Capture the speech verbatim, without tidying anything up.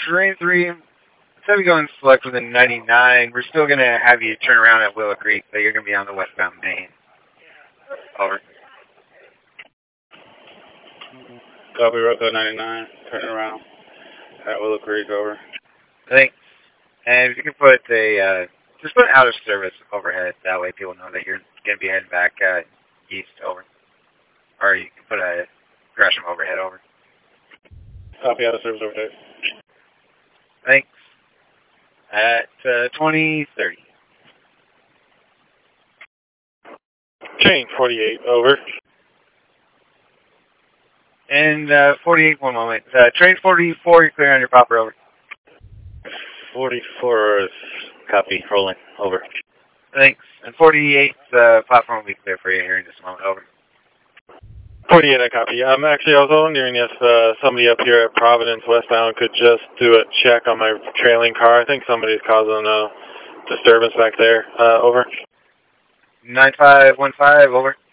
Train three, instead of going select within ninety-nine, we're still going to have you turn around at Willow Creek, but you're going to be on the westbound main. Over. Copy, Rocco ninety-nine, turning around at Willow Creek, over. Thanks. And if you can put a, uh, just put out of service overhead, that way people know that you're going to be heading back uh, east, over. Or you can put a Gresham overhead, over. Copy, out of service overhead. Thanks. At uh, twenty thirty. Chain forty-eight, over. And uh, forty-eight, one moment. Uh, train forty-four, you're clear on your popper, over. forty-four, copy, rolling, over. Thanks. And forty-eight, the uh, platform will be clear for you here in just a moment, over. forty-eight, I copy. Um, actually, I was wondering if uh, somebody up here at Providence westbound could just do a check on my trailing car. I think somebody's causing a disturbance back there. Uh, over. nine five one five, over.